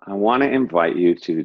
I want to invite you to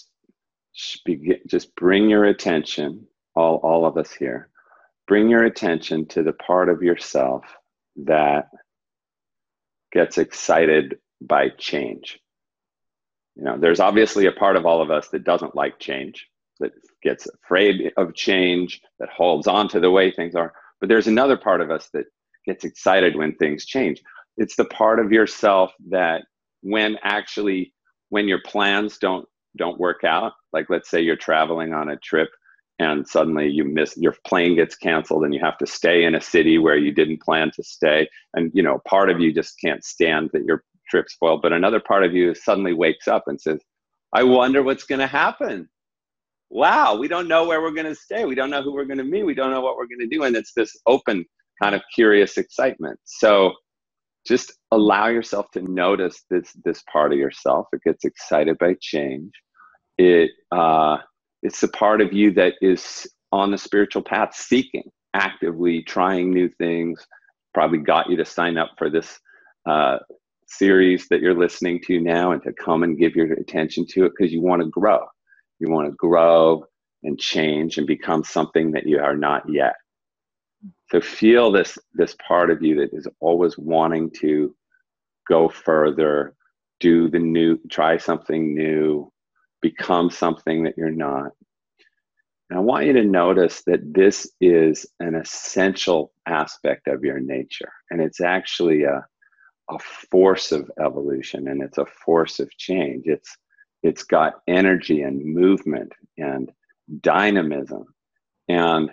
just bring your attention, all of us here, bring your attention to the part of yourself that gets excited by change. You know, there's obviously a part of all of us that doesn't like change, that gets afraid of change, that holds on to the way things are. But there's another part of us that gets excited when things change. It's the part of yourself that when your plans don't work out, like let's say you're traveling on a trip and suddenly your plane gets canceled and you have to stay in a city where you didn't plan to stay. And, you know, part of you just can't stand that your trip spoiled, but another part of you suddenly wakes up and says, I wonder what's going to happen. Wow, we don't know where we're going to stay. We don't know who we're going to meet. We don't know what we're going to do. And it's this open kind of curious excitement. So just allow yourself to notice this part of yourself. It gets excited by change. It's the part of you that is on the spiritual path, seeking, actively trying new things. Probably got you to sign up for this series that you're listening to now and to come and give your attention to it because you want to grow. You want to grow and change and become something that you are not yet. So feel this part of you that is always wanting to go further, do the new, try something new, become something that you're not. And I want you to notice that this is an essential aspect of your nature. And it's actually a force of evolution, and it's a force of change. It's got energy and movement and dynamism. And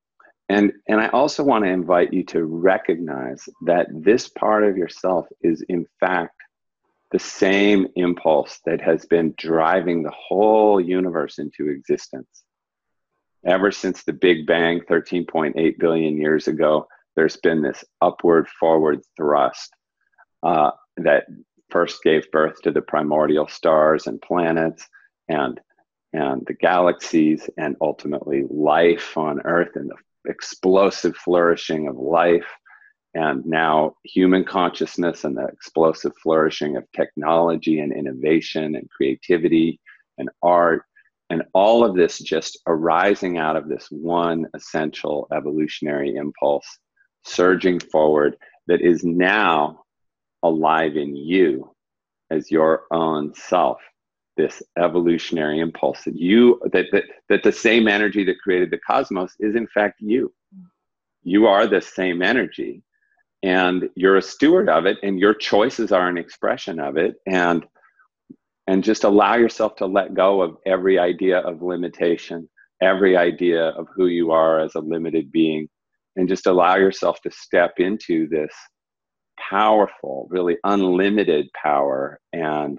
I also want to invite you to recognize that this part of yourself is in fact the same impulse that has been driving the whole universe into existence. Ever since the Big Bang 13.8 billion years ago, there's been this upward forward thrust that first gave birth to the primordial stars and planets and the galaxies, and ultimately life on Earth and the explosive flourishing of life, and now human consciousness and the explosive flourishing of technology and innovation and creativity and art, and all of this just arising out of this one essential evolutionary impulse surging forward that is now alive in you as your own self. This evolutionary impulse that the same energy that created the cosmos is in fact you. You are the same energy, and you're a steward of it, and your choices are an expression of it. And just allow yourself to let go of every idea of limitation, every idea of who you are as a limited being, and just allow yourself to step into this powerful, really unlimited power and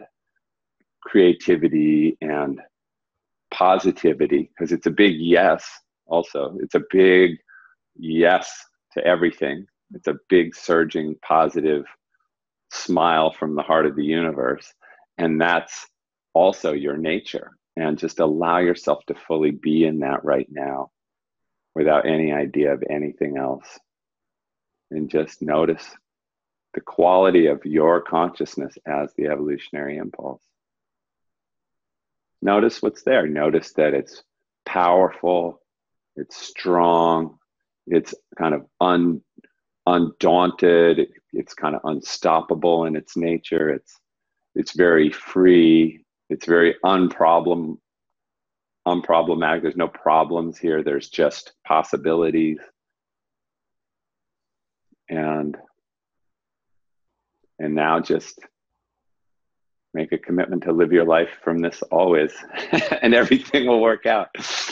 creativity and positivity, because it's a big yes. Also, it's a big yes to everything. It's a big surging positive smile from the heart of the universe, and that's also your nature. And just allow yourself to fully be in that right now without any idea of anything else, and just notice the quality of your consciousness as the evolutionary impulse. Notice what's there. Notice that it's powerful, it's strong, it's kind of undaunted, it's kind of unstoppable in its nature. It's very free, it's very unproblematic. There's no problems here, there's just possibilities. And now just make a commitment to live your life from this always, and everything will work out.